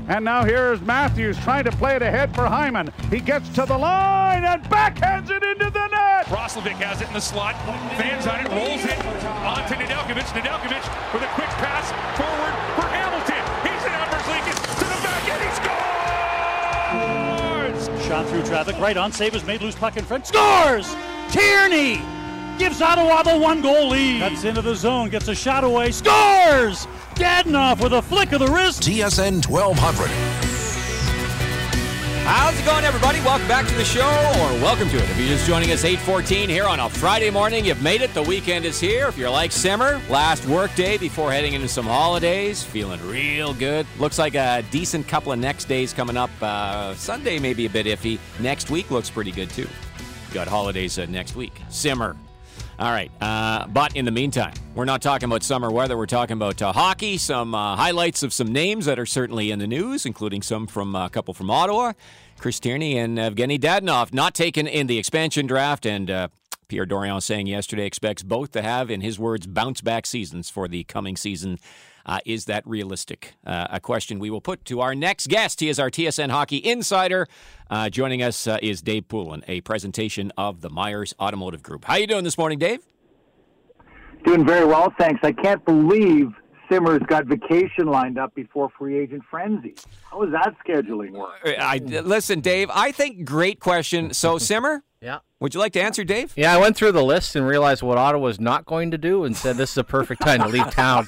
And now here's Matthews trying to play it ahead for Hyman. He gets to the line and backhands it into the net. Roslovic has it in the slot. Fans on it, rolls it onto Nedeljkovic. Nedeljkovic with a quick pass forward for Hamilton. He's in Albersley to the back and he scores! Shot through traffic, right on, save is made, loose puck in front, scores! Tierney gives Ottawa the 1-goal lead. Cuts into the zone, gets a shot away, scores! Dadonov with a flick of the wrist. TSN 1200. How's it going, everybody? Welcome back to the show, or welcome to it. If you're just joining us, 8:14 here on a Friday morning, you've made it. The weekend is here. If you're like Simmer, last work day before heading into some holidays, feeling real good. Looks like a decent couple of next days coming up. Sunday may be a bit iffy. Next week looks pretty good, too. Got holidays next week. Simmer. All right, but in the meantime, we're not talking about summer weather. We're talking about hockey, some highlights of some names that are certainly in the news, including some from a couple from Ottawa, Chris Tierney and Evgeny Dadonov, not taken in the expansion draft, and Pierre Dorion saying yesterday expects both to have, in his words, bounce-back seasons for the coming season. Is that realistic? A question we will put to our next guest. He is our TSN Hockey Insider. Joining us is Dave Poulin, a presentation of the Myers Automotive Group. How you doing this morning, Dave? Doing very well, thanks. I can't believe Simmer's got vacation lined up before free agent frenzy. How is that scheduling work? Listen, Dave, I think great question. So, Simmer? Yeah. Would you like to answer, Dave? Yeah, I went through the list and realized what Ottawa's not going to do and said this is a perfect time to leave town.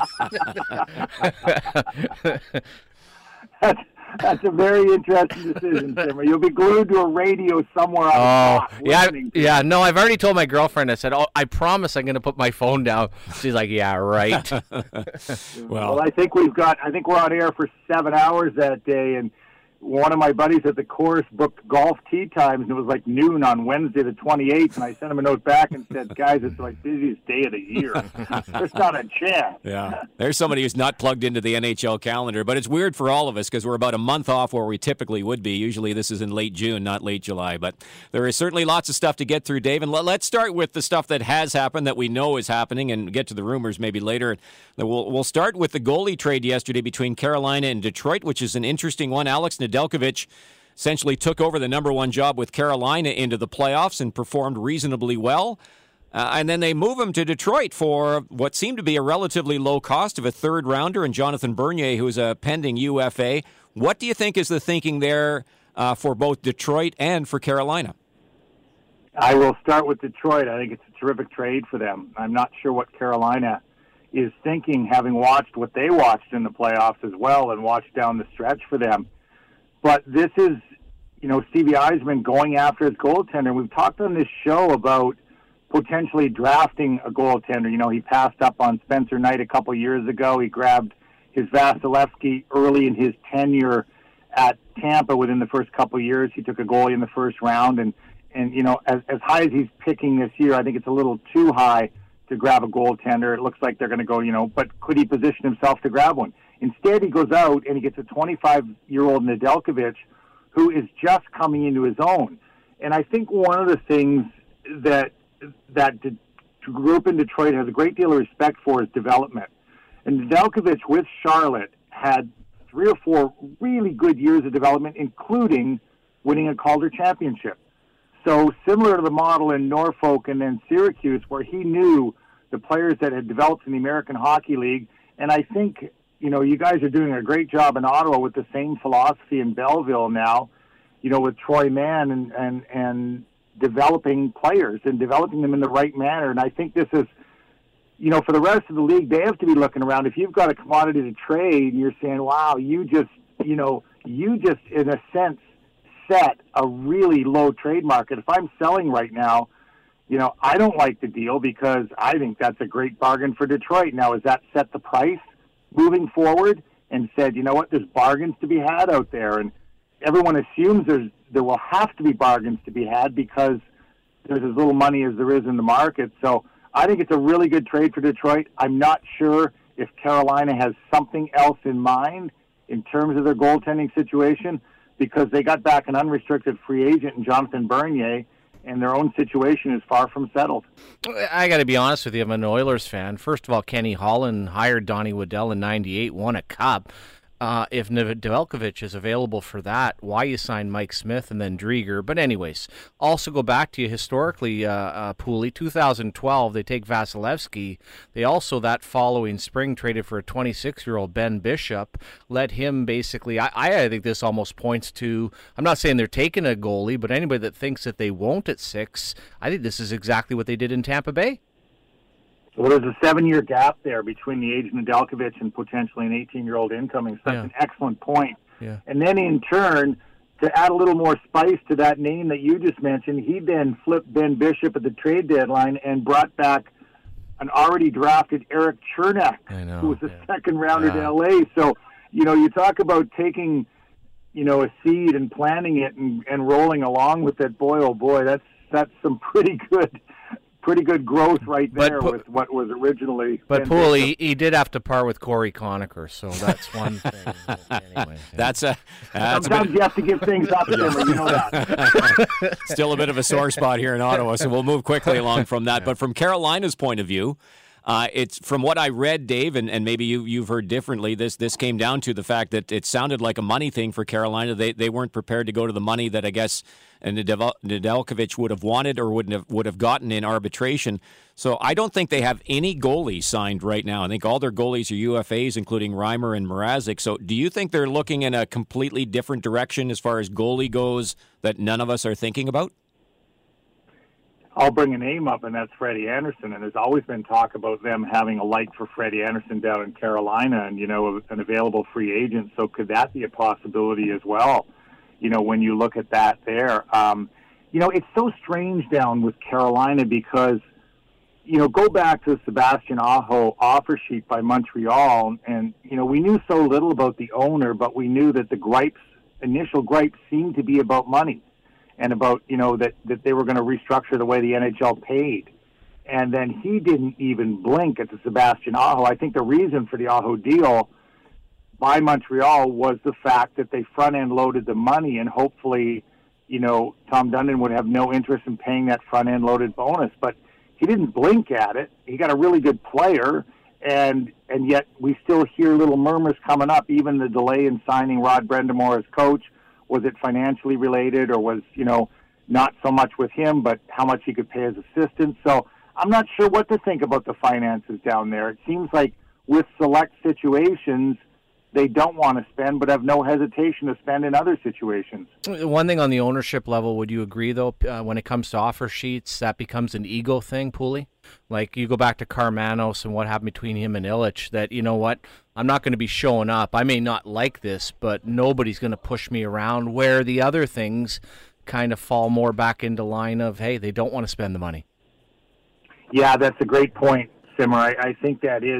That's a very interesting decision, Simmer. You'll be glued to a radio somewhere on the clock. Yeah. No, I've already told my girlfriend. I said, I promise I'm going to put my phone down. She's like, yeah, right. Well, I think we're on air for 7 hours that day, and one of my buddies at the course booked golf tee times, and it was like noon on Wednesday the 28th, and I sent him a note back and said, guys, it's like busiest day of the year. There's not a chance. Yeah, there's somebody who's not plugged into the NHL calendar, but it's weird for all of us because we're about a month off where we typically would be. Usually this is in late June, not late July, but there is certainly lots of stuff to get through, Dave, and let's start with the stuff that has happened, that we know is happening, and get to the rumors maybe later. We'll start with the goalie trade yesterday between Carolina and Detroit, which is an interesting one. Alex Nedeljkovic essentially took over the number one job with Carolina into the playoffs and performed reasonably well. And then they move him to Detroit for what seemed to be a relatively low cost of a third rounder and Jonathan Bernier, who is a pending UFA. What do you think is the thinking there for both Detroit and for Carolina? I will start with Detroit. I think it's a terrific trade for them. I'm not sure what Carolina is thinking, having watched what they watched in the playoffs as well and watched down the stretch for them. But this is, Stevie Yzerman going after his goaltender. We've talked on this show about potentially drafting a goaltender. He passed up on Spencer Knight a couple years ago. He grabbed his Vasilevsky early in his tenure at Tampa. Within the first couple years, he took a goalie in the first round. And as high as he's picking this year, I think it's a little too high to grab a goaltender. It looks like they're going to go, but could he position himself to grab one? Instead, he goes out and he gets a 25-year-old Nedeljkovic who is just coming into his own. And I think one of the things that the group in Detroit has a great deal of respect for is development. And Nedeljkovic with Charlotte had 3 or 4 really good years of development, including winning a Calder championship. So similar to the model in Norfolk and then Syracuse, where he knew the players that had developed in the American Hockey League. And I think, you guys are doing a great job in Ottawa with the same philosophy in Belleville now, with Troy Mann and developing players and developing them in the right manner. And I think this is, for the rest of the league, they have to be looking around. If you've got a commodity to trade and you're saying, wow, you just in a sense, set a really low trade market. If I'm selling right now, I don't like the deal because I think that's a great bargain for Detroit. Now, has that set the price moving forward and said, there's bargains to be had out there? And everyone assumes there will have to be bargains to be had because there's as little money as there is in the market. So I think it's a really good trade for Detroit. I'm not sure if Carolina has something else in mind in terms of their goaltending situation, because they got back an unrestricted free agent in Jonathan Bernier, and their own situation is far from settled. I got to be honest with you, I'm an Oilers fan. First of all, Kenny Holland hired Donnie Waddell in '98, won a cup. if Nedeljkovic is available for that, why you sign Mike Smith and then Drieger. But anyways, also go back to you historically, Pooley, 2012, they take Vasilevsky. They also, that following spring, traded for a 26-year-old Ben Bishop, let him basically, I think this almost points to, I'm not saying they're taking a goalie, but anybody that thinks that they won't at 6, I think this is exactly what they did in Tampa Bay. Well, there's a 7-year gap there between the age of Nedeljkovic and potentially an 18-year-old incoming. So that's an excellent point. Yeah. And then in turn, to add a little more spice to that name that you just mentioned, he then flipped Ben Bishop at the trade deadline and brought back an already drafted Eric Chernak, who was a second rounder to LA. So, you talk about taking, a seed and planting it and rolling along with it. Boy, oh boy, that's some pretty good growth right there with what was originally. But Pooley, he did have to part with Corey Conacher, so that's one thing. Anyway, sometimes you have to give things up, Simmer, you know that. Still a bit of a sore spot here in Ottawa, so we'll move quickly along from that. But from Carolina's point of view, it's from what I read, Dave, and maybe you've heard differently. This came down to the fact that it sounded like a money thing for Carolina. They weren't prepared to go to the money that I guess Nedeljkovic would have wanted or would have gotten in arbitration. So I don't think they have any goalies signed right now. I think all their goalies are UFAs, including Reimer and Mrazek. So do you think they're looking in a completely different direction as far as goalie goes that none of us are thinking about? I'll bring a name up, and that's Freddie Anderson. And there's always been talk about them having a like for Freddie Anderson down in Carolina and, an available free agent. So could that be a possibility as well? When you look at that there, it's so strange down with Carolina because, go back to the Sebastian Aho offer sheet by Montreal. And, we knew so little about the owner, but we knew that the initial gripes seemed to be about money. And about, that they were going to restructure the way the NHL paid. And then he didn't even blink at the Sebastian Aho. I think the reason for the Aho deal by Montreal was the fact that they front-end loaded the money, and hopefully, Tom Dundon would have no interest in paying that front-end loaded bonus. But he didn't blink at it. He got a really good player, and yet we still hear little murmurs coming up, even the delay in signing Rod Brind'Amour as coach. Was it financially related, or was, not so much with him, but how much he could pay his assistants? So I'm not sure what to think about the finances down there. It seems like with select situations, they don't want to spend, but have no hesitation to spend in other situations. One thing on the ownership level, would you agree, though, when it comes to offer sheets, that becomes an ego thing, Pooley? Like, you go back to Karmanos and what happened between him and Illich, that, I'm not going to be showing up. I may not like this, but nobody's going to push me around, where the other things kind of fall more back into line of, hey, they don't want to spend the money. Yeah, that's a great point, Simmer. I think that is,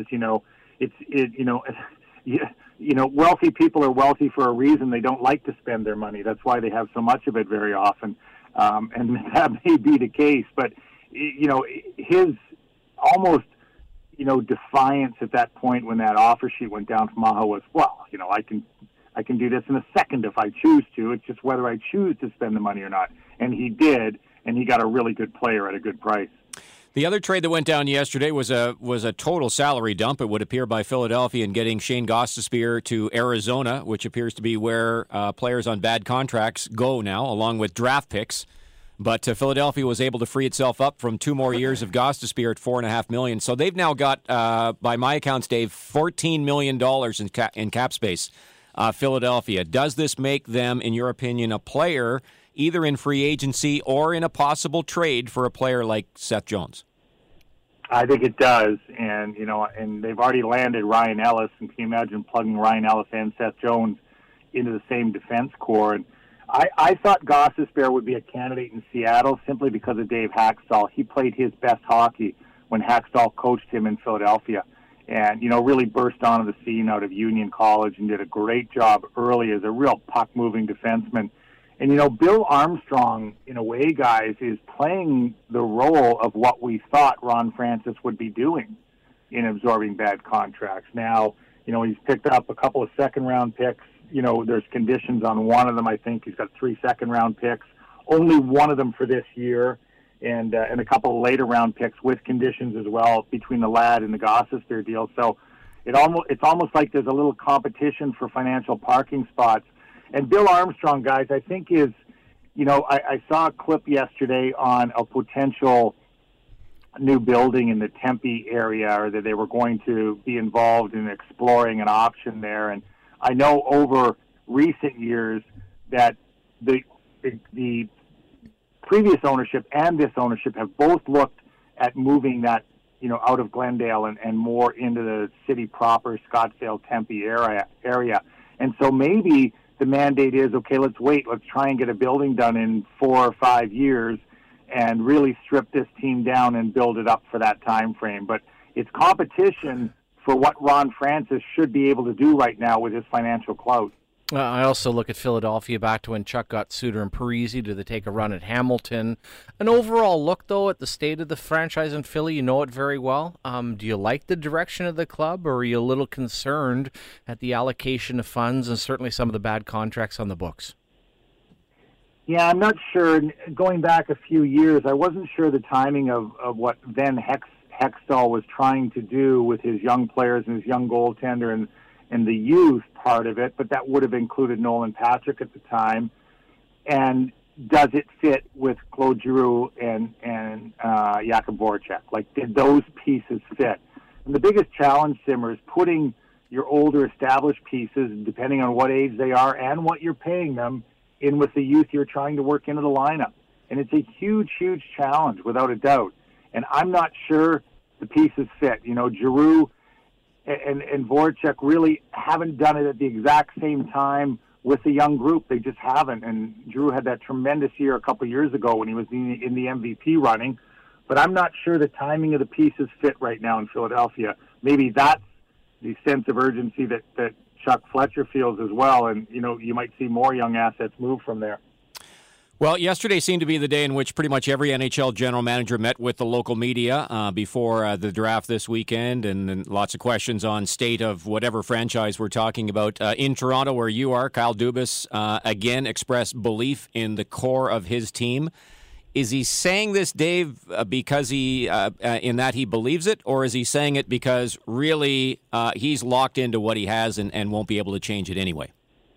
wealthy people are wealthy for a reason. They don't like to spend their money. That's why they have so much of it very often. And that may be the case. But, his almost, defiance at that point when that offer sheet went down from Aho was, I can do this in a second if I choose to. It's just whether I choose to spend the money or not. And he did, and he got a really good player at a good price. The other trade that went down yesterday was a total salary dump, it would appear, by Philadelphia in getting Shane Gostisbehere to Arizona, which appears to be where players on bad contracts go now, along with draft picks. But Philadelphia was able to free itself up from 2 more years of Gostisbehere at $4.5 million. So they've now got, by my accounts, Dave, $14 million in cap space. Philadelphia. Does this make them, in your opinion, a player either in free agency or in a possible trade for a player like Seth Jones? I think it does, and they've already landed Ryan Ellis, and can you imagine plugging Ryan Ellis and Seth Jones into the same defense core? And I thought Gostisbehere would be a candidate in Seattle simply because of Dave Haxtell. He played his best hockey when Haxtell coached him in Philadelphia, and really burst onto the scene out of Union College and did a great job early as a real puck-moving defenseman. And, Bill Armstrong, in a way, guys, is playing the role of what we thought Ron Francis would be doing in absorbing bad contracts. Now, he's picked up a couple of second-round picks. There's conditions on one of them, I think. He's got 3 second-round picks, only one of them for this year, and a couple of later-round picks with conditions as well between the Ladd and the Gostisbehere deal. So it's almost like there's a little competition for financial parking spots. And Bill Armstrong, guys, I think is, I saw a clip yesterday on a potential new building in the Tempe area, or that they were going to be involved in exploring an option there. And I know over recent years that the previous ownership and this ownership have both looked at moving that, out of Glendale and more into the city proper, Scottsdale, Tempe area. And so maybe the mandate is, okay, let's wait. Let's try and get a building done in 4 or 5 years and really strip this team down and build it up for that time frame. But it's competition for what Ron Francis should be able to do right now with his financial clout. I also look at Philadelphia back to when Chuck got Suter and Parise. Do they take a run at Hamilton? An overall look, though, at the state of the franchise in Philly, you know it very well. Do you like the direction of the club, or are you a little concerned at the allocation of funds and certainly some of the bad contracts on the books? Yeah, I'm not sure. Going back a few years, I wasn't sure the timing of what then Hextall was trying to do with his young players and his young goaltender and the youth part of it, but that would have included Nolan Patrick at the time. And does it fit with Claude Giroux and Jakub Voracek? Like, did those pieces fit? And the biggest challenge, Simmer, is putting your older established pieces, depending on what age they are and what you're paying them, in with the youth you're trying to work into the lineup. And it's a huge, huge challenge, without a doubt. And I'm not sure the pieces fit. Giroux and Voracek really haven't done it at the exact same time with the young group. They just haven't. And Giroux had that tremendous year a couple years ago when he was in the MVP running. But I'm not sure the timing of the pieces fit right now in Philadelphia. Maybe that's the sense of urgency that Chuck Fletcher feels as well. And, you might see more young assets move from there. Well, yesterday seemed to be the day in which pretty much every NHL general manager met with the local media before the draft this weekend, and lots of questions on state of whatever franchise we're talking about. In Toronto, where you are, Kyle Dubas again expressed belief in the core of his team. Is he saying this, Dave, because he in that he believes it, or is he saying it because really he's locked into what he has and won't be able to change it anyway?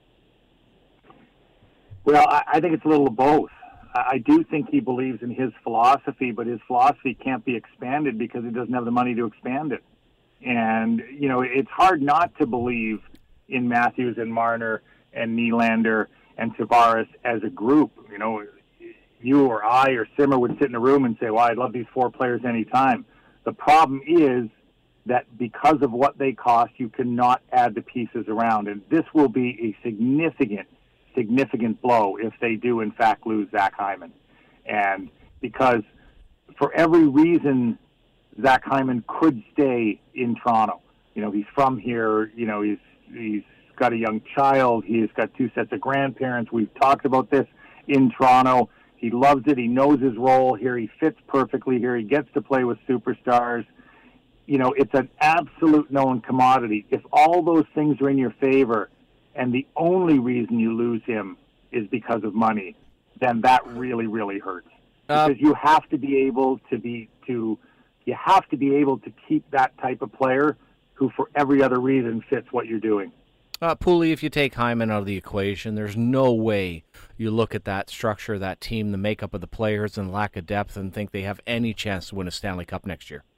Well, I think it's a little of both. I do think he believes in his philosophy, but his philosophy can't be expanded because he doesn't have the money to expand it. And, it's hard not to believe in Matthews and Marner and Nylander and Tavares as a group. You or I or Simmer would sit in a room and say, well, I'd love these 4 players anytime. The problem is that because of what they cost, you cannot add the pieces around. And this will be a significant blow if they do in fact lose Zach Hyman. And because for every reason Zach Hyman could stay in Toronto, he's from here, he's got a young child, he's got 2 sets of grandparents. We've talked about this in Toronto. He loves it. He knows his role here. He fits perfectly here. He gets to play with superstars. It's an absolute known commodity. If all those things are in your favor, and the only reason you lose him is because of money, then that really, really hurts. Because you have to be able to keep that type of player who, for every other reason, fits what you're doing. Pooley, if you take Hyman out of the equation, there's no way you look at that structure, that team, the makeup of the players, and lack of depth, and think they have any chance to win a Stanley Cup next year.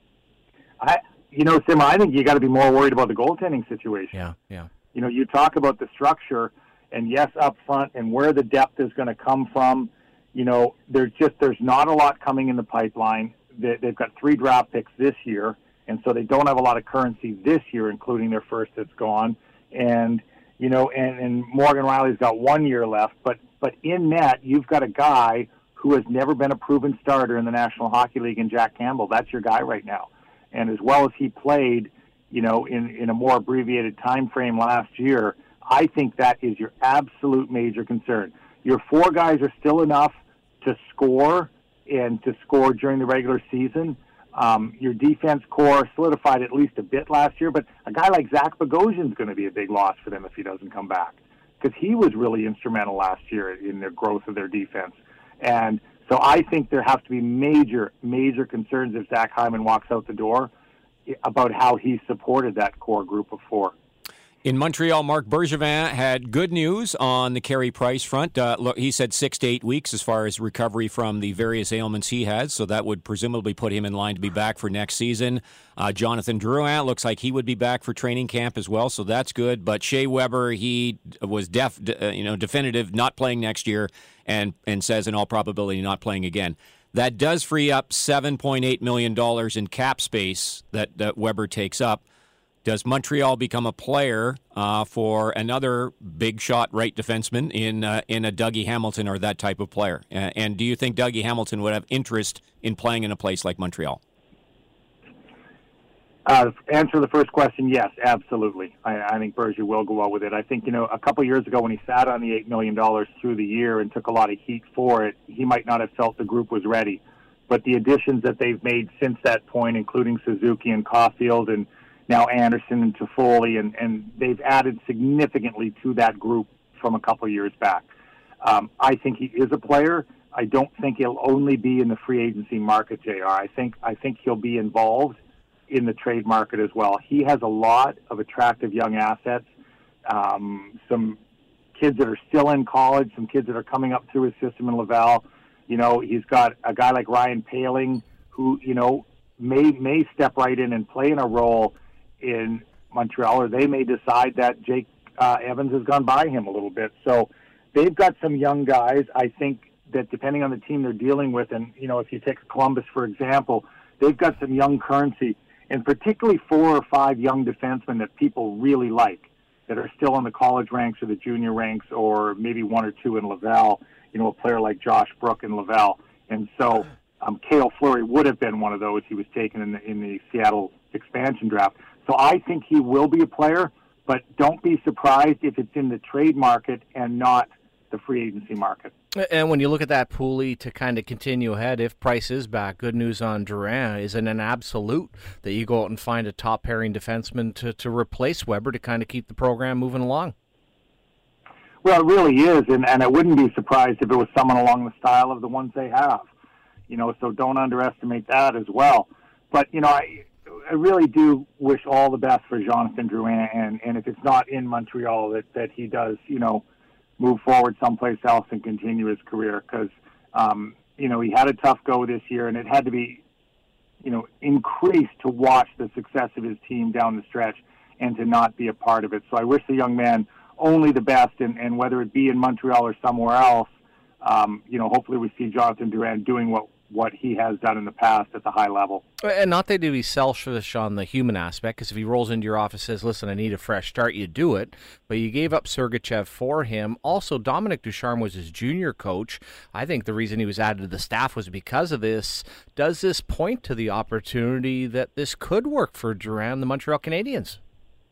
Sim, I think you got to be more worried about the goaltending situation. Yeah. You talk about the structure, and yes, up front, and where the depth is going to come from. There's not a lot coming in the pipeline. They've got 3 draft picks this year, and so they don't have a lot of currency this year, including their first that's gone. And and Morgan Riley's got 1 year left, but in net, you've got a guy who has never been a proven starter in the National Hockey League, in Jack Campbell. That's your guy right now. And as well as he played, in a more abbreviated time frame last year, I think that is your absolute major concern. Your 4 guys are still enough to score and to score during the regular season. Your defense core solidified at least a bit last year, but a guy like Zach Bogosian's going to be a big loss for them if he doesn't come back, because he was really instrumental last year in the growth of their defense. And so I think there have to be major, major concerns if Zach Hyman walks out the door. about how he supported that core group of four. In Montreal, Marc Bergevin had good news on the Carey Price front. Look, he said 6 to 8 weeks as far as recovery from the various ailments he has, so that would presumably put him in line to be back for next season. Jonathan Drouin looks like he would be back for training camp as well, so that's good. But Shea Weber, he was definitive, not playing next year, and says in all probability not playing again. That does free up $7.8 million in cap space that Weber takes up. Does Montreal become a player for another big shot right defenseman in a Dougie Hamilton or that type of player? And do you think Dougie Hamilton would have interest in playing in a place like Montreal? Answer the first question, yes, absolutely. I think Berger will go out with it. I think, a couple years ago when he sat on the $8 million through the year and took a lot of heat for it, he might not have felt the group was ready. But the additions that they've made since that point, including Suzuki and Caulfield and now Anderson and Toffoli, and they've added significantly to that group from a couple years back. I think he is a player. I don't think he'll only be in the free agency market, JR. I think he'll be involved in the trade market as well. He has a lot of attractive young assets, some kids that are still in college, some kids that are coming up through his system in Laval. He's got a guy like Ryan Poehling who, may step right in and play in a role in Montreal, or they may decide that Jake Evans has gone by him a little bit. So they've got some young guys. I think that depending on the team they're dealing with, and, if you take Columbus, for example, they've got some young currency, and particularly 4 or 5 young defensemen that people really like, that are still in the college ranks or the junior ranks, or maybe 1 or 2 in Laval, a player like Josh Brook in Laval. And so Cale Fleury would have been one of those. He was taken in the Seattle expansion draft. So I think he will be a player, but don't be surprised if it's in the trade market and not the free agency market. And when you look at that, Pooley, to kind of continue ahead, if Price is back, good news on Drouin. Is it an absolute that you go out and find a top-pairing defenseman to replace Weber to kind of keep the program moving along? Well, it really is, and I wouldn't be surprised if it was someone along the style of the ones they have. So don't underestimate that as well. But, I really do wish all the best for Jonathan Drouin, and if it's not in Montreal, that he does, move forward someplace else and continue his career, because, he had a tough go this year, and it had to be, increased to watch the success of his team down the stretch and to not be a part of it. So I wish the young man only the best, and whether it be in Montreal or somewhere else, hopefully we see Jonathan Drouin doing what he has done in the past at the high level. And not that to be selfish on the human aspect, because if he rolls into your office and says, listen, I need a fresh start, you do it. But you gave up Sergachev for him. Also, Dominic Ducharme was his junior coach. I think the reason he was added to the staff was because of this. Does this point to the opportunity that this could work for Drouin and the Montreal Canadiens?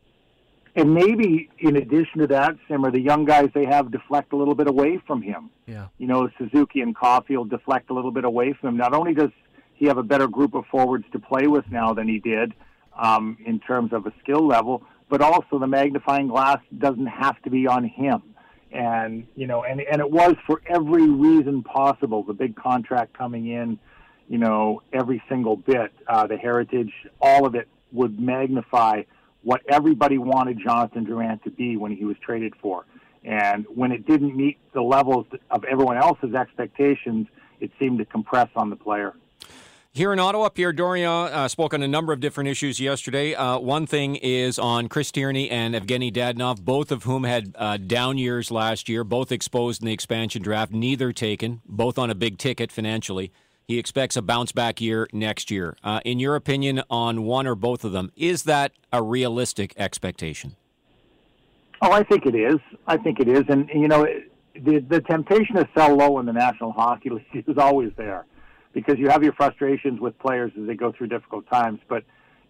And maybe in addition to that, Simmer, the young guys they have deflect a little bit away from him. Yeah. Suzuki and Caulfield deflect a little bit away from him. Not only does he have a better group of forwards to play with now than he did in terms of a skill level, but also the magnifying glass doesn't have to be on him. And, and it was for every reason possible, the big contract coming in, every single bit, the heritage, all of it would magnify what everybody wanted Jonathan Drouin to be when he was traded for. And when it didn't meet the levels of everyone else's expectations, it seemed to compress on the player. Here in Ottawa, Pierre Dorion spoke on a number of different issues yesterday. One thing is on Chris Tierney and Evgeny Dadonov, both of whom had down years last year, both exposed in the expansion draft, neither taken, both on a big ticket financially. He expects a bounce-back year next year. In your opinion on one or both of them, is that a realistic expectation? Oh, I think it is. And, the temptation to sell low in the National Hockey League is always there, because you have your frustrations with players as they go through difficult times. But,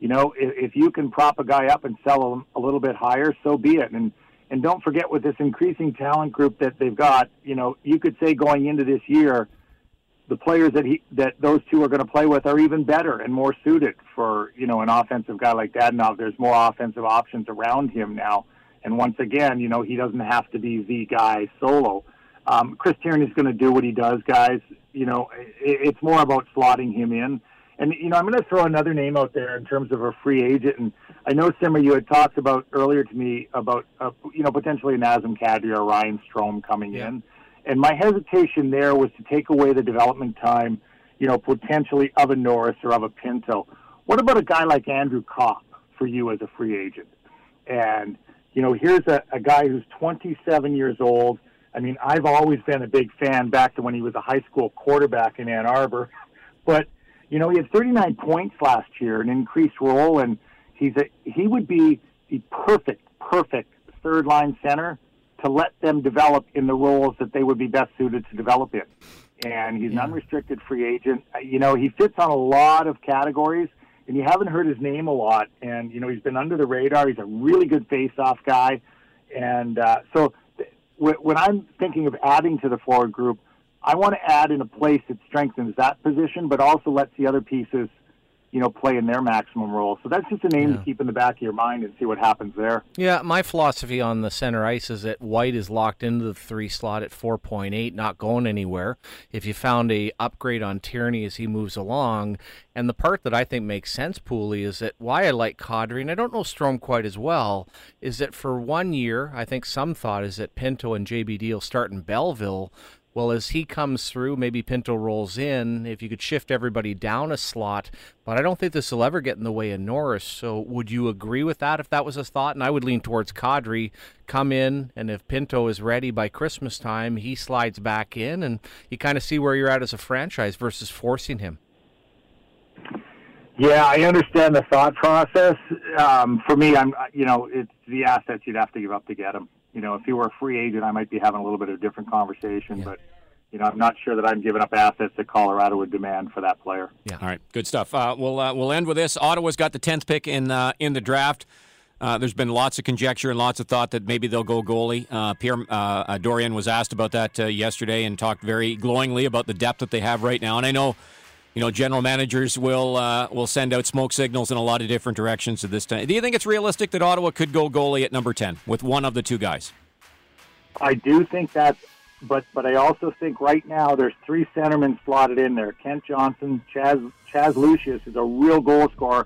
if you can prop a guy up and sell him a little bit higher, so be it. And don't forget, with this increasing talent group that they've got, you could say going into this year, the players that those two are going to play with are even better and more suited for, an offensive guy like Dadonov. There's more offensive options around him now. And once again, he doesn't have to be the guy solo. Chris Tierney's going to do what he does, guys. It's more about slotting him in. And, I'm going to throw another name out there in terms of a free agent. And I know, Simmer, you had talked about earlier to me about, potentially Nazem Kadri or Ryan Strome coming in. And my hesitation there was to take away the development time, potentially of a Norris or of a Pinto. What about a guy like Andrew Kopp for you as a free agent? And, here's a guy who's 27 years old. I mean, I've always been a big fan back to when he was a high school quarterback in Ann Arbor. But, he had 39 points last year, an increased role, and he would be the perfect third-line center to let them develop in the roles that they would be best suited to develop in. And he's an unrestricted free agent. He fits on a lot of categories, and you haven't heard his name a lot. And, he's been under the radar. He's a really good face-off guy. And so when I'm thinking of adding to the forward group, I want to add in a place that strengthens that position, but also lets the other pieces, play in their maximum role. So that's just a name to keep in the back of your mind and see what happens there. Yeah, my philosophy on the center ice is that White is locked into the 3 slot at 4.8, not going anywhere. If you found a upgrade on Tierney as he moves along, and the part that I think makes sense, Pooley, is that why I like Kadri, and I don't know Strome quite as well, is that for 1 year, I think some thought is that Pinto and JBD will start in Belleville. Well, as he comes through, maybe Pinto rolls in, if you could shift everybody down a slot, but I don't think this will ever get in the way of Norris. So would you agree with that if that was a thought? And I would lean towards Kadri, come in, and if Pinto is ready by Christmas time, he slides back in, and you kind of see where you're at as a franchise versus forcing him. Yeah, I understand the thought process. For me, it's the assets you'd have to give up to get him. If you were a free agent, I might be having a little bit of a different conversation, but I'm not sure that I'm giving up assets that Colorado would demand for that player. Yeah. All right, good stuff. We'll end with this. Ottawa's got the 10th pick in the draft. There's been lots of conjecture and lots of thought that maybe they'll go goalie. Pierre Dorian was asked about that yesterday and talked very glowingly about the depth that they have right now. And I know, general managers will send out smoke signals in a lot of different directions at this time. Do you think it's realistic that Ottawa could go goalie at number 10 with one of the two guys? I do think that, but I also think right now there's 3 centermen slotted in there. Kent Johnson, Chaz Lucius is a real goal scorer,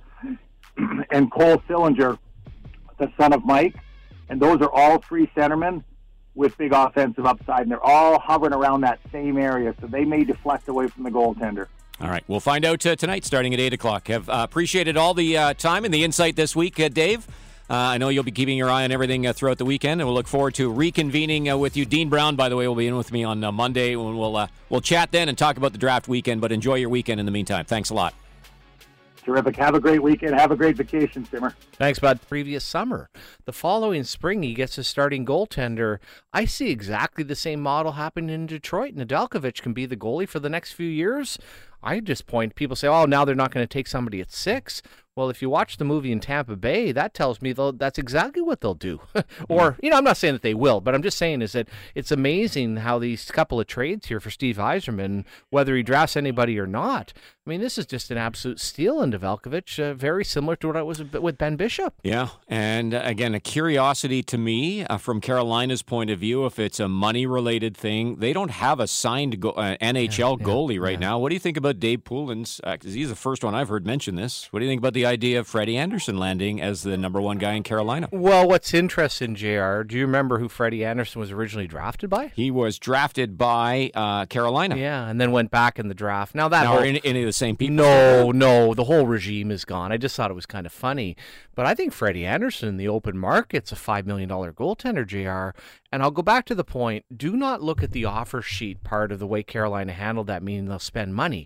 and Cole Sillinger, the son of Mike. And those are all 3 centermen with big offensive upside, and they're all hovering around that same area, so they may deflect away from the goaltender. All right, we'll find out tonight starting at 8 o'clock. Have appreciated all the time and the insight this week, Dave. I know you'll be keeping your eye on everything throughout the weekend, and we'll look forward to reconvening with you. Dean Brown, by the way, will be in with me on Monday. We'll chat then and talk about the draft weekend, but enjoy your weekend in the meantime. Thanks a lot. Terrific. Have a great weekend. Have a great vacation, Simmer. Thanks, bud. Previous summer. The following spring, he gets a starting goaltender. I see exactly the same model happening in Detroit. Nedeljkovic can be the goalie for the next few years. I just point, people say, oh, now they're not going to take somebody at 6. Well, if you watch the movie in Tampa Bay, that tells me that's exactly what they'll do. Or, I'm not saying that they will, but I'm just saying is that it's amazing how these couple of trades here for Steve Yzerman, whether he drafts anybody or not, I mean, this is just an absolute steal in Nedeljkovic, very similar to what it was with Ben Bishop. Yeah, and again, a curiosity to me from Carolina's point of view, if it's a money-related thing, they don't have a signed NHL goalie right now. What do you think about Dave Poulins? Because he's the first one I've heard mention this. What do you think about the idea of Freddie Anderson landing as the number 1 guy in Carolina? Well, what's interesting, JR, do you remember who Freddie Anderson was originally drafted by? He was drafted by Carolina. Yeah, and then went back in the draft. Now, are any of the same people? No, the whole regime is gone. I just thought it was kind of funny. But I think Freddie Anderson in the open market's a $5 million goaltender, JR. And I'll go back to the point, do not look at the offer sheet part of the way Carolina handled that, meaning they'll spend money.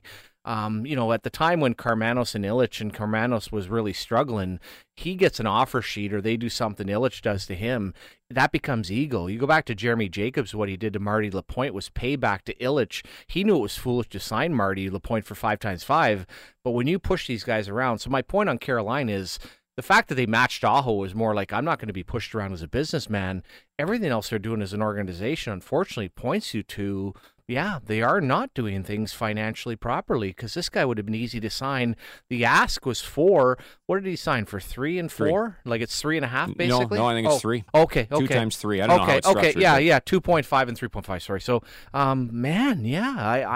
At the time when Karmanos and Illich, and Karmanos was really struggling, he gets an offer sheet or they do something Illich does to him, that becomes ego. You go back to Jeremy Jacobs, what he did to Marty Lapointe was payback to Illich. He knew it was foolish to sign Marty Lapointe for 5x5, but when you push these guys around, so my point on Carolina is the fact that they matched Aho is more like, I'm not going to be pushed around as a businessman. Everything else they're doing as an organization, unfortunately, points you to, yeah, they are not doing things financially properly, because this guy would have been easy to sign. The ask was 4. What did he sign for? 3 and 4? 3. Like it's 3.5 basically? No, I think it's 3. Okay. 2 times 3. I don't know how it's structured. Yeah, 2.5 and 3.5. Sorry. So, man, yeah, I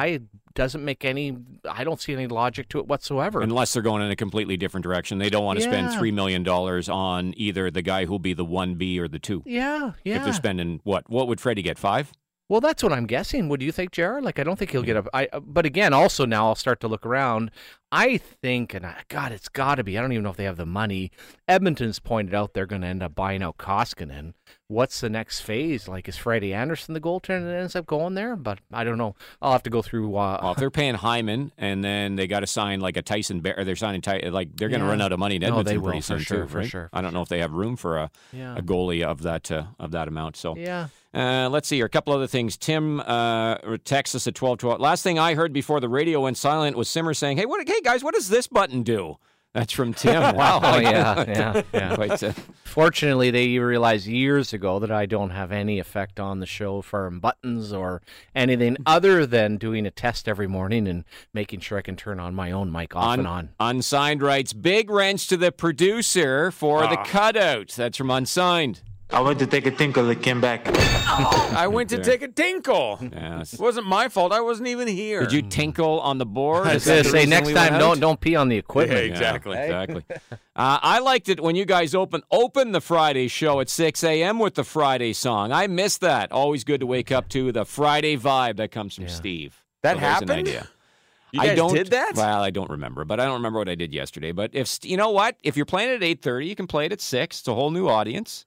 doesn't make any. I don't see any logic to it whatsoever. Unless they're going in a completely different direction. They don't want to spend $3 million on either the guy who'll be the 1B or the 2. Yeah. If they're spending what would Freddie get, 5? Well, that's what I'm guessing. What do you think, JR? Like, I don't think he'll get but again, also now I'll start to look around. I think, God, it's got to be. I don't even know if they have the money. Edmonton's pointed out they're going to end up buying out Koskinen. What's the next phase? Like, is Freddie Anderson the goaltender that ends up going there? But I don't know. I'll have to go through. Well, if they're paying Hyman, and then they got to sign like a Tyson Bear, they're signing like they're going to run out of money in Edmonton they will, pretty soon too, for right? sure. I don't know if they have room for a goalie of that amount. So yeah. Let's see here. A couple other things. Tim texts us at 12:12. Last thing I heard before the radio went silent was Simmer saying, "Hey, guys, what does this button do?" That's from Tim. Wow. Oh, yeah. Quite Fortunately, they realized years ago that I don't have any effect on the show from buttons or anything other than doing a test every morning and making sure I can turn on my own mic off and on. Unsigned writes, big wrench to the producer for the cutout. That's from Unsigned. I went to take a tinkle, it came back. I went to take a tinkle. Yes. It wasn't my fault. I wasn't even here. Did you tinkle on the board? I was going to say, next time, don't pee on the equipment. Yeah, exactly. Exactly. I liked it when you guys open the Friday show at 6 a.m. with the Friday song. I miss that. Always good to wake up to the Friday vibe that comes from Steve. That so there's happened? An idea. You guys did that? Well, I don't remember, but I don't remember what I did yesterday. But you know what? If you're playing at 8:30, you can play it at 6. It's a whole new audience.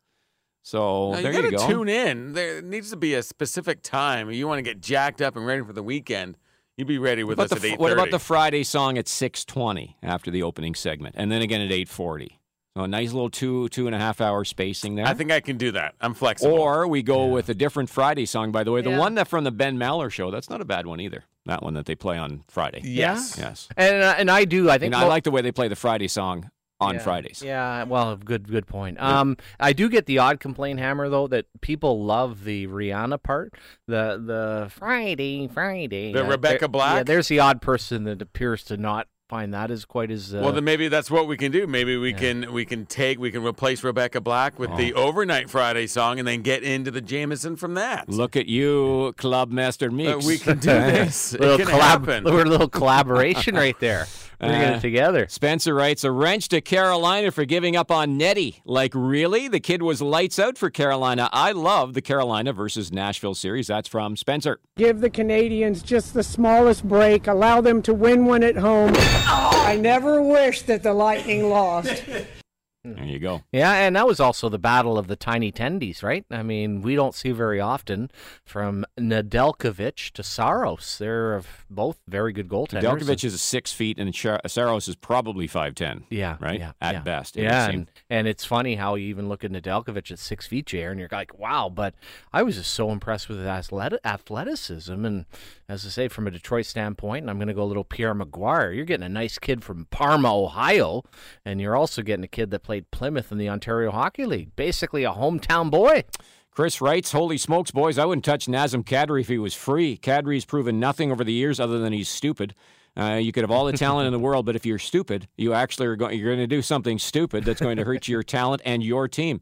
So there you go. You got to tune in. There needs to be a specific time. You want to get jacked up and ready for the weekend. You'd be ready with us at 8:30. What about the Friday song at 6:20 after the opening segment, and then again at 8:40? So a nice little 2.5 hour spacing there. I think I can do that. I'm flexible. Or we go with a different Friday song. By the way, the one that from the Ben Maller show. That's not a bad one either. That one that they play on Friday. Yes. And I do. I think I like the way they play the Friday song on Fridays. Yeah, well, good point. I do get the odd complaint, Hammer, though, that people love the Rihanna part, the Friday. The Rebecca Black? Yeah, there's the odd person that appears to not find that as quite as... well, then maybe that's what we can do. Maybe we can replace Rebecca Black with the Overnight Friday song and then get into the Jameson from that. Look at you, Club Master Meeks. We can do this. It can happen. We're a little collaboration right there. We're getting it together. Spencer writes, a wrench to Carolina for giving up on Nettie. Like, really? The kid was lights out for Carolina. I love the Carolina versus Nashville series. That's from Spencer. Give the Canadians just the smallest break. Allow them to win one at home. I never wish that the Lightning lost. There you go. Yeah, and that was also the battle of the tiny tendies, right? I mean, we don't see very often from Nedeljkovic to Saros. They're both very good goaltenders. Nedeljkovic is 6 feet, and Saros is probably 5'10". Yeah, right. Yeah, at best. Yeah, and it's funny how you even look at Nedeljkovic at 6 feet, JR, and you're like, wow. But I was just so impressed with his athleticism, and as I say, from a Detroit standpoint, and I'm going to go a little Pierre Maguire. You're getting a nice kid from Parma, Ohio, and you're also getting a kid that played Plymouth in the Ontario Hockey League. Basically a hometown boy. Chris writes, holy smokes, boys, I wouldn't touch Nazem Kadri if he was free. Kadri's proven nothing over the years other than he's stupid. You could have all the talent in the world, but if you're stupid, you actually you're going to do something stupid that's going to hurt your talent and your team.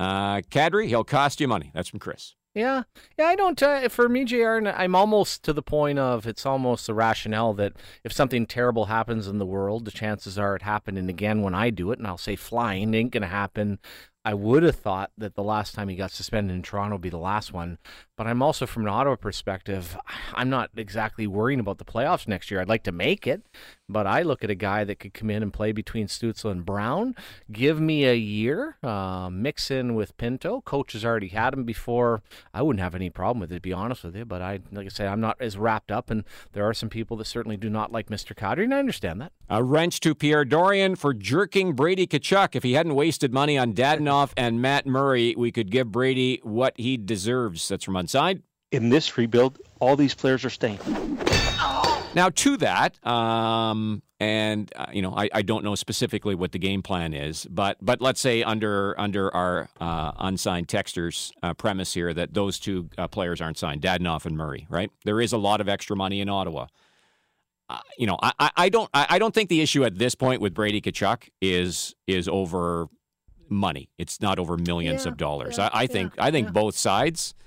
Kadri, he'll cost you money. That's from Chris. Yeah, I don't, for me, JR, I'm almost to the point of, it's almost the rationale that if something terrible happens in the world, the chances are it happening again when I do it, and I'll say flying, it ain't going to happen. I would have thought that the last time he got suspended in Toronto would be the last one, but I'm also, from an Ottawa perspective, I'm not exactly worrying about the playoffs next year. I'd like to make it, but I look at a guy that could come in and play between Stützle and Brown, give me a year, mix in with Pinto. Coach has already had him before. I wouldn't have any problem with it, to be honest with you, but like I say, I'm not as wrapped up, and there are some people that certainly do not like Mr. Kadri, and I understand that. A wrench to Pierre Dorian for jerking Brady Tkachuk. If he hadn't wasted money on Dadonov and Matt Murray, we could give Brady what he deserves. That's from Unsigned. In this rebuild, all these players are staying. Now, to that, I don't know specifically what the game plan is, but let's say under our unsigned texters premise here that those two players aren't signed, Dadonov and Murray, right? There is a lot of extra money in Ottawa. I don't think the issue at this point with Brady Tkachuk is over money. It's not over millions of dollars. I think both sides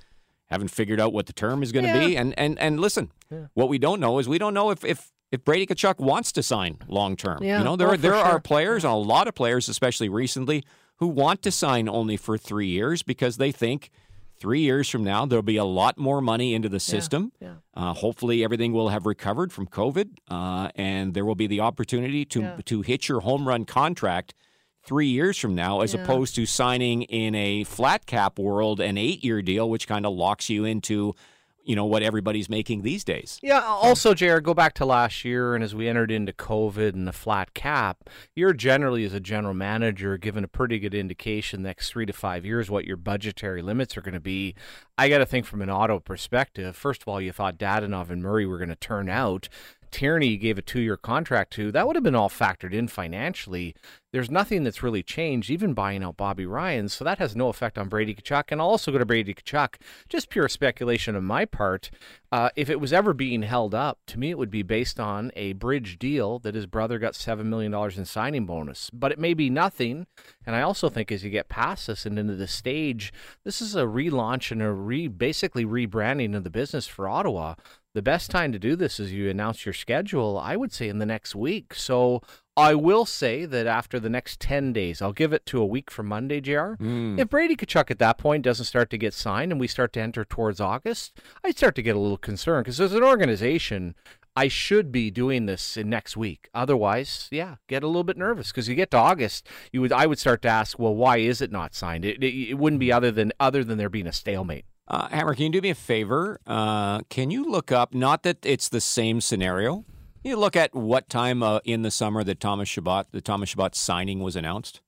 haven't figured out what the term is going to be. And listen, what we don't know is we don't know if Brady Tkachuk wants to sign long term. Yeah, there are players, a lot of players, especially recently, who want to sign only for 3 years because they think 3 years from now there'll be a lot more money into the system. Hopefully everything will have recovered from COVID, and there will be the opportunity to hit your home run contract 3 years from now, as opposed to signing in a flat cap world an 8-year deal, which kind of locks you into, what everybody's making these days. Yeah. Also, JR, go back to last year, and as we entered into COVID and the flat cap, you're generally, as a general manager, given a pretty good indication next 3 to 5 years what your budgetary limits are going to be. I got to think from an Ottawa perspective. First of all, you thought Dadonov and Murray were going to turn out. Tierney gave a 2-year contract to. That would have been all factored in financially. There's nothing that's really changed, even buying out Bobby Ryan, so that has no effect on Brady Tkachuk. And I'll also go to Brady Tkachuk, just pure speculation on my part. If it was ever being held up, to me it would be based on a bridge deal that his brother got $7 million in signing bonus. But it may be nothing, and I also think as you get past this and into the stage, this is a relaunch and basically rebranding of the business for Ottawa. The best time to do this is you announce your schedule, I would say, in the next week. So I will say that after the next 10 days, I'll give it to a week from Monday, JR. If Brady Tkachuk at that point doesn't start to get signed and we start to enter towards August, I start to get a little concerned because as an organization, I should be doing this in next week. Otherwise, get a little bit nervous because you get to August, I would start to ask, well, why is it not signed? It wouldn't be other than there being a stalemate. Hammer, can you do me a favor? Can you look up, not that it's the same scenario, you look at what time in the summer that the Thomas Chabot signing was announced?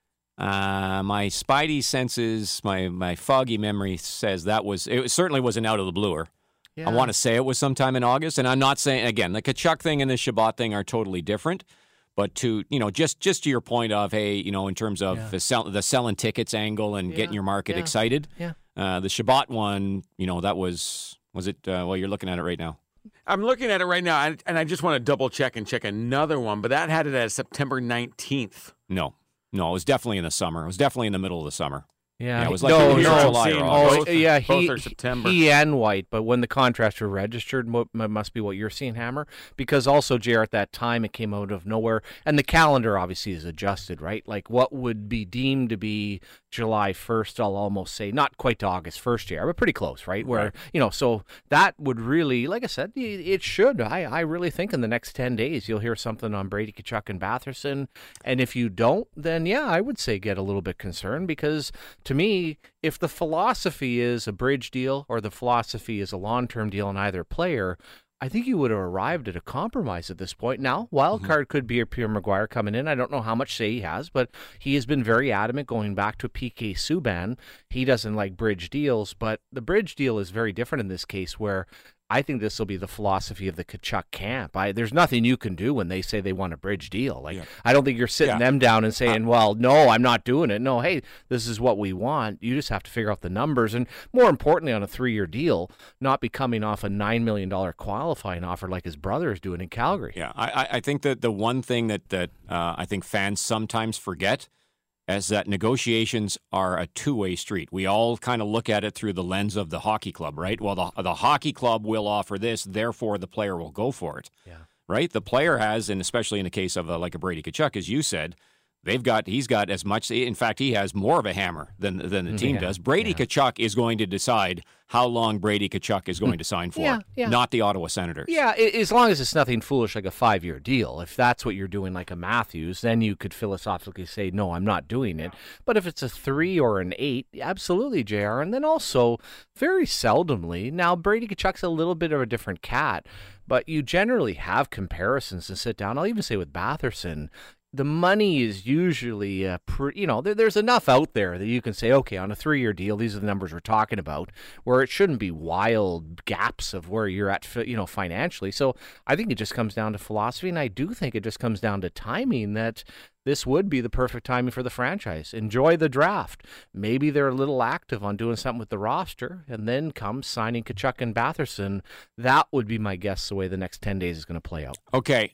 My spidey senses, my foggy memory says it certainly wasn't out of the bluer. I want to say it was sometime in August, and I'm not saying, again, the Tkachuk thing and the Chabot thing are totally different. But to, just to your point of, hey, in terms of the selling tickets angle and getting your market excited, the Chabot one, that was it, well, you're looking at it right now. I'm looking at it right now, and I just want to double check and check another one, but that had it as September 19th. No, it was definitely in the summer. It was definitely in the middle of the summer. Yeah, it was like July or August. Both are September. He and White, but when the contracts were registered, must be what you're seeing, Hammer. Because also, JR, at that time, it came out of nowhere, and the calendar obviously is adjusted, right? Like what would be deemed to be July 1st, I'll almost say, not quite to August 1st, JR, but pretty close, right? Where, so that would really, like I said, it should. I really think in the next 10 days, you'll hear something on Brady Tkachuk and Batherson, and if you don't, then I would say get a little bit concerned because to me, if the philosophy is a bridge deal or the philosophy is a long-term deal on either player, I think you would have arrived at a compromise at this point. Now, wild card could be a Pierre Maguire coming in. I don't know how much say he has, but he has been very adamant going back to PK Subban. He doesn't like bridge deals, but the bridge deal is very different in this case where I think this will be the philosophy of the Tkachuk camp. There's nothing you can do when they say they want a bridge deal. I don't think you're sitting them down and saying, well, no, I'm not doing it. No, hey, this is what we want. You just have to figure out the numbers. And more importantly, on a 3-year deal, not be coming off a $9 million qualifying offer like his brother is doing in Calgary. Yeah, I think that the one thing that I think fans sometimes forget is that negotiations are a two-way street. We all kind of look at it through the lens of the hockey club, right? Well, the hockey club will offer this, therefore the player will go for it. Yeah. Right? The player has, and especially in the case of like a Brady Tkachuk, as you said, he's got as much, in fact, he has more of a hammer than the team does. Brady Tkachuk is going to decide how long Brady Tkachuk is going to sign for, not the Ottawa Senators. Yeah, as long as it's nothing foolish like a 5-year deal. If that's what you're doing like a Matthews, then you could philosophically say, no, I'm not doing it. But if it's a 3 or an 8, absolutely, JR. And then also, very seldomly, now Brady Tkachuk's a little bit of a different cat, but you generally have comparisons and sit down. I'll even say with Batherson, the money is usually, there's enough out there that you can say, okay, on a 3-year deal, these are the numbers we're talking about, where it shouldn't be wild gaps of where you're at, financially. So I think it just comes down to philosophy, and I do think it just comes down to timing that this would be the perfect timing for the franchise. Enjoy the draft. Maybe they're a little active on doing something with the roster, and then comes signing Tkachuk and Batherson. That would be my guess the way the next 10 days is going to play out. Okay,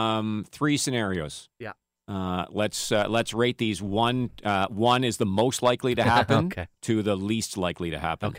3 scenarios. Yeah. Let's rate these. One is the most likely to happen okay. to the least likely to happen. Okay.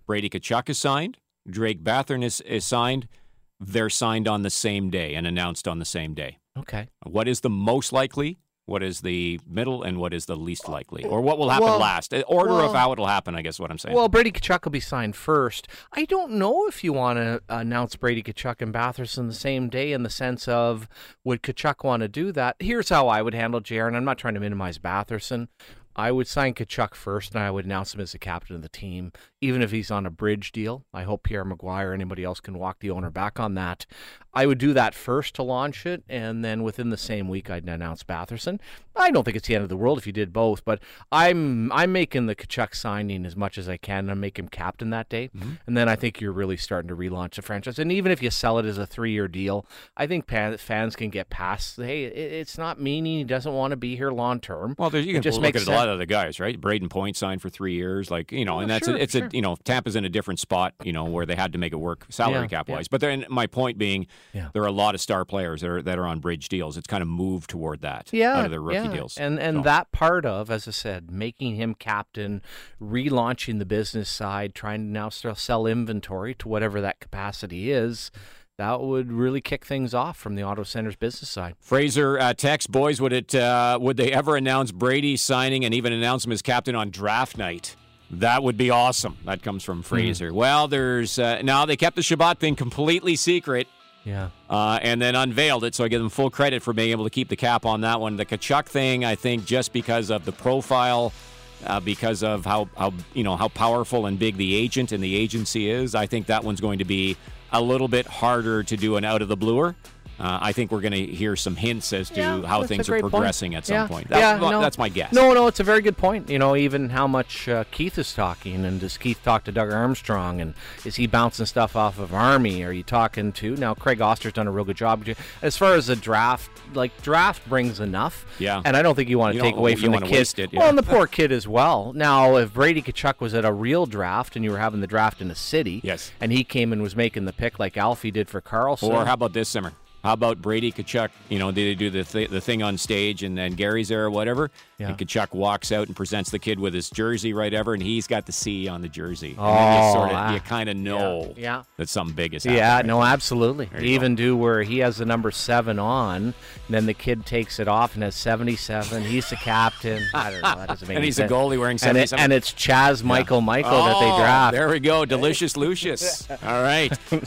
Brady Tkachuk is signed. Drake Bathurst is signed. They're signed on the same day and announced on the same day. Okay. What is the most likely? What is the middle, and what is the least likely? Or what will happen last? Order of how it'll happen, I guess what I'm saying. Well, Brady Tkachuk will be signed first. I don't know if you want to announce Brady Tkachuk and Bathurst on the same day in the sense of, would Tkachuk want to do that? Here's how I would handle Jaron. I'm not trying to minimize Batherson. I would sign Tkachuk first, and I would announce him as the captain of the team, even if he's on a bridge deal. I hope Pierre Maguire or anybody else can walk the owner back on that. I would do that first to launch it, and then within the same week, I'd announce Batherson. I don't think it's the end of the world if you did both, but I'm making the Tkachuk signing as much as I can and make him captain that day, and then I think you're really starting to relaunch the franchise. And even if you sell it as a 3-year deal, I think fans can get past, hey, it's not meaning he doesn't want to be here long term. Well, you can just look at a lot of the guys, right? Braden Point signed for 3 years, and that's Tampa's in a different spot, where they had to make it work salary cap wise. But then my point being, there are a lot of star players that are on bridge deals. It's kind of moved toward that out of their rookie deals. And that part of, as I said, making him captain, relaunching the business side, trying to now sell inventory to whatever that capacity is, that would really kick things off from the Auto Center's business side. Fraser text, boys, would they ever announce Brady signing and even announce him as captain on draft night? That would be awesome. That comes from Fraser. Well, there's now they kept the Shabbat thing completely secret. Yeah. And then unveiled it, so I give them full credit for being able to keep the cap on that one. The Tkachuk thing, I think, just because of the profile, because of how powerful and big the agent and the agency is, I think that one's going to be a little bit harder to do an out of the bluer. I think we're going to hear some hints as to how things are progressing at some point. That's my guess. No, it's a very good point. Even how much Keith is talking, and does Keith talk to Doug Armstrong, and is he bouncing stuff off of Army? Are you talking to, now Craig Oster's done a real good job. As far as the draft, draft brings enough. Yeah. And I don't think you want to take away from the kid. Waste it, Well, and the poor kid as well. Now, if Brady Tkachuk was at a real draft and you were having the draft in a city, and he came and was making the pick like Alfie did for Carlson. Or how about this, Simmer? How about Brady Tkachuk? Did they do the thing on stage, and then Gary's there or whatever? Yeah. And Tkachuk walks out and presents the kid with his jersey right ever, and he's got the C on the jersey. And you kind of know that something big is happening. Yeah, no, absolutely. Even do where he has the number 7 on, and then the kid takes it off and has 77. He's the captain. I don't know. That doesn't make and he's sense. a goalie wearing 77. And it's Chaz Michael that they draft. There we go. Delicious Lucius. All right.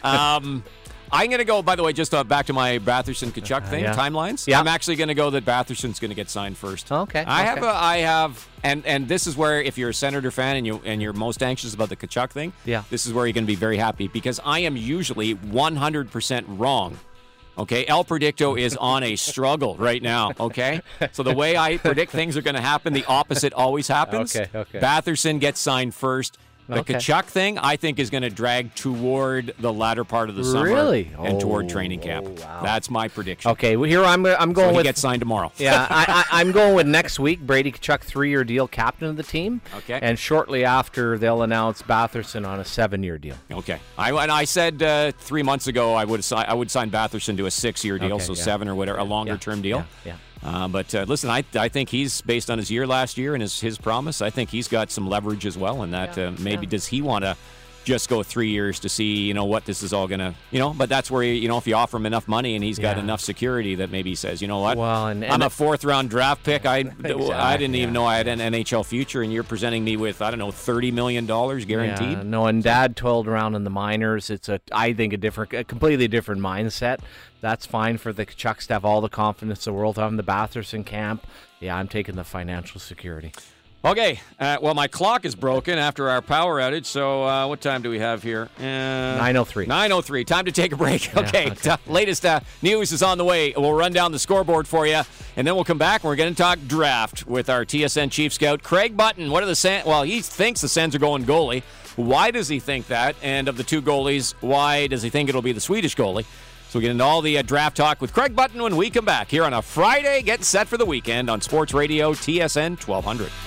I'm going to go, by the way, just back to my Batherson Tkachuk thing, timelines. Yeah. I'm actually going to go that Batherson's going to get signed first. Okay. I have, and this is where, if you're a Senator fan and you're most anxious about the Tkachuk thing, this is where you're going to be very happy, because I am usually 100% wrong. Okay, El Predicto is on a struggle right now, okay? So the way I predict things are going to happen, the opposite always happens. Okay. Batherson gets signed first. The Tkachuk thing, I think, is going to drag toward the latter part of the summer and toward training camp. Wow. That's my prediction. Okay, well, here I'm going so with... he gets signed tomorrow. Yeah, I'm going with next week, Brady Tkachuk, 3-year deal, captain of the team. Okay. And shortly after, they'll announce Batherson on a 7-year deal. Okay. I said 3 months ago I would sign Batherson to a 6-year deal, 7 or whatever, a longer-term deal. Yeah. But listen, I think he's, based on his year last year and his promise, I think he's got some leverage as well in that. Maybe does he want to just go 3 years to see, what this is all going to, but that's where, if you offer him enough money and he's got enough security that maybe he says, you know what, I'm a 4th-round draft pick. I didn't even know I had an NHL future, and you're presenting me with, I don't know, $30 million guaranteed. Yeah, no, and Dad toiled around in the minors. It's I think a completely different mindset. That's fine for the Tkachuks to have all the confidence in the world. I'm the Batherson camp. Yeah, I'm taking the financial security. Okay, well, my clock is broken after our power outage, so what time do we have here? 9:03. 9:03. Time to take a break. Okay. Latest news is on the way. We'll run down the scoreboard for you, and then we'll come back, and we're going to talk draft with our TSN Chief Scout, Craig Button. What are the Sens? Well, he thinks the Sens are going goalie. Why does he think that? And of the two goalies, why does he think it'll be the Swedish goalie? So we'll get into all the draft talk with Craig Button when we come back here on a Friday. Get set for the weekend on Sports Radio TSN 1200.